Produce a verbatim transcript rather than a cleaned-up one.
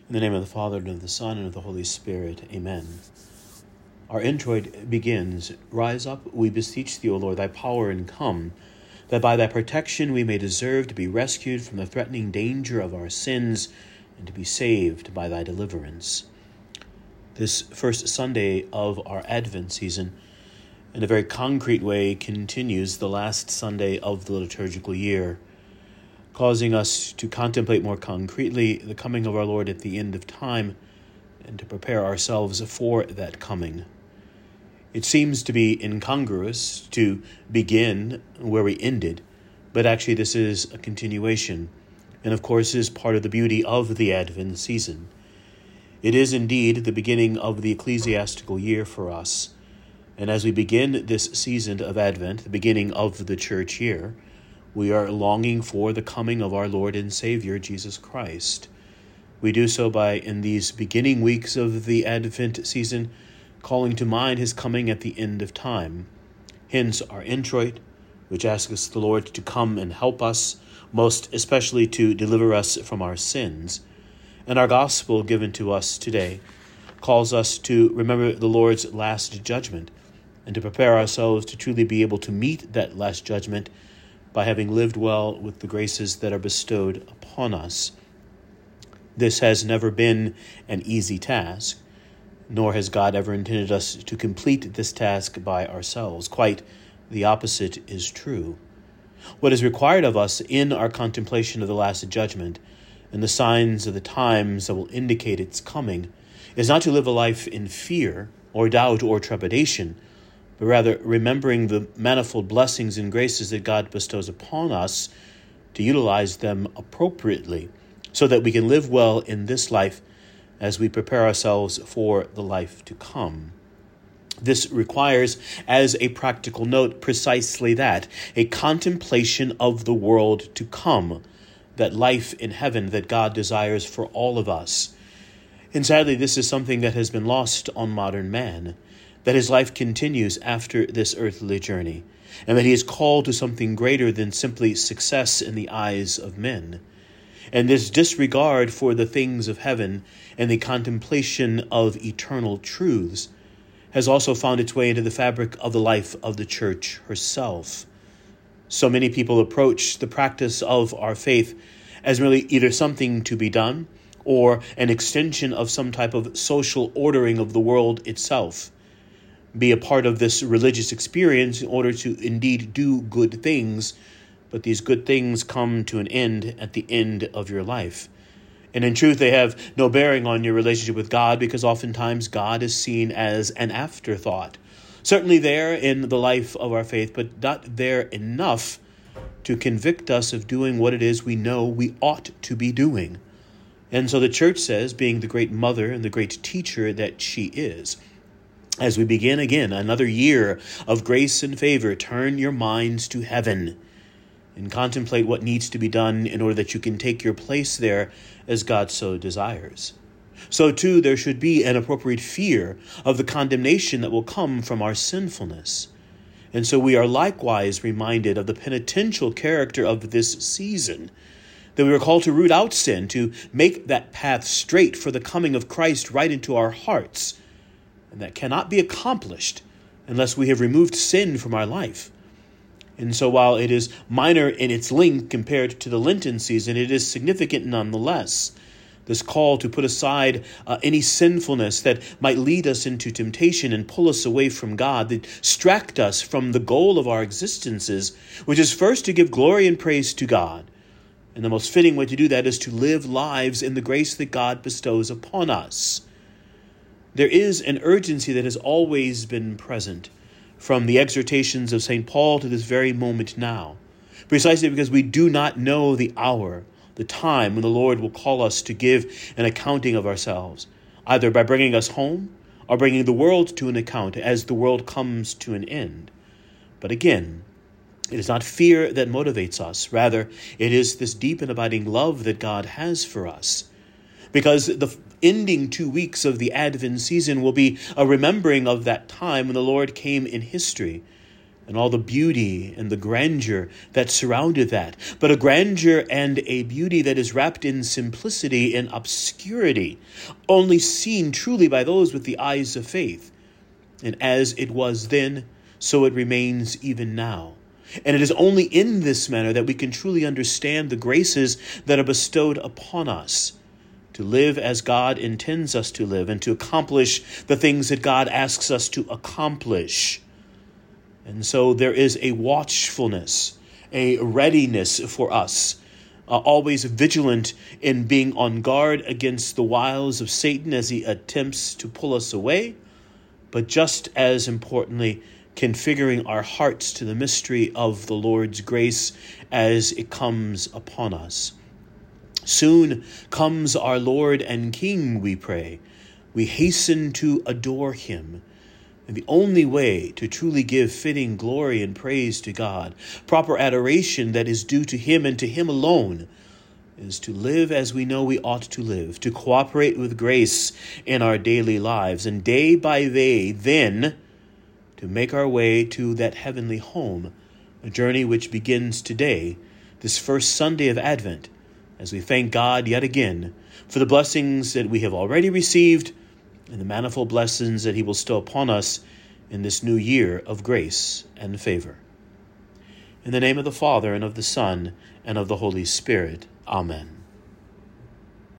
In the name of the Father, and of the Son, and of the Holy Spirit. Amen. Our introit begins, Rise up, we beseech thee, O Lord, thy power and come, that by thy protection we may deserve to be rescued from the threatening danger of our sins, and to be saved by thy deliverance. This first Sunday of our Advent season, in a very concrete way, continues the last Sunday of the liturgical year, causing us to contemplate more concretely the coming of our Lord at the end of time and to prepare ourselves for that coming. It seems to be incongruous to begin where we ended, but actually this is a continuation, and of course is part of the beauty of the Advent season. It is indeed the beginning of the ecclesiastical year for us, and as we begin this season of Advent, the beginning of the church year, we are longing for the coming of our Lord and Savior, Jesus Christ. We do so by, in these beginning weeks of the Advent season, calling to mind his coming at the end of time. Hence our introit, which asks the Lord to come and help us, most especially to deliver us from our sins. And our gospel given to us today calls us to remember the Lord's last judgment and to prepare ourselves to truly be able to meet that last judgment by having lived well with the graces that are bestowed upon us. This has never been an easy task, nor has God ever intended us to complete this task by ourselves. Quite the opposite is true. What is required of us in our contemplation of the Last Judgment and the signs of the times that will indicate its coming is not to live a life in fear or doubt or trepidation, but rather remembering the manifold blessings and graces that God bestows upon us, to utilize them appropriately so that we can live well in this life as we prepare ourselves for the life to come. This requires, as a practical note, precisely that, a contemplation of the world to come, that life in heaven that God desires for all of us. And sadly, this is something that has been lost on modern man, that his life continues after this earthly journey, and that he is called to something greater than simply success in the eyes of men. And this disregard for the things of heaven and the contemplation of eternal truths has also found its way into the fabric of the life of the church herself. So many people approach the practice of our faith as merely either something to be done or an extension of some type of social ordering of the world itself. Be a part of this religious experience in order to indeed do good things, but these good things come to an end at the end of your life. And in truth, they have no bearing on your relationship with God, because oftentimes God is seen as an afterthought. Certainly there in the life of our faith, but not there enough to convict us of doing what it is we know we ought to be doing. And so the church says, being the great mother and the great teacher that she is, as we begin again another year of grace and favor, turn your minds to heaven and contemplate what needs to be done in order that you can take your place there as God so desires. So too, there should be an appropriate fear of the condemnation that will come from our sinfulness. And so we are likewise reminded of the penitential character of this season, that we are called to root out sin, to make that path straight for the coming of Christ right into our hearts. And that cannot be accomplished unless we have removed sin from our life. And so while it is minor in its length compared to the Lenten season, it is significant nonetheless. This call to put aside uh, any sinfulness that might lead us into temptation and pull us away from God, that distract us from the goal of our existences, which is first to give glory and praise to God. And the most fitting way to do that is to live lives in the grace that God bestows upon us. There is an urgency that has always been present from the exhortations of Saint Paul to this very moment now, precisely because we do not know the hour, the time when the Lord will call us to give an accounting of ourselves, either by bringing us home or bringing the world to an account as the world comes to an end. But again, it is not fear that motivates us. Rather, it is this deep and abiding love that God has for us. Because the ending two weeks of the Advent season will be a remembering of that time when the Lord came in history, and all the beauty and the grandeur that surrounded that, but a grandeur and a beauty that is wrapped in simplicity and obscurity, only seen truly by those with the eyes of faith. And as it was then, so it remains even now. And it is only in this manner that we can truly understand the graces that are bestowed upon us, to live as God intends us to live and to accomplish the things that God asks us to accomplish. And so there is a watchfulness, a readiness for us, uh, always vigilant in being on guard against the wiles of Satan as he attempts to pull us away, but just as importantly, configuring our hearts to the mystery of the Lord's grace as it comes upon us. Soon comes our Lord and King, we pray. We hasten to adore him. And the only way to truly give fitting glory and praise to God, proper adoration that is due to him and to him alone, is to live as we know we ought to live, to cooperate with grace in our daily lives, and day by day, then, to make our way to that heavenly home, a journey which begins today, this first Sunday of Advent, as we thank God yet again for the blessings that we have already received and the manifold blessings that he will bestow upon us in this new year of grace and favor. In the name of the Father, and of the Son, and of the Holy Spirit. Amen.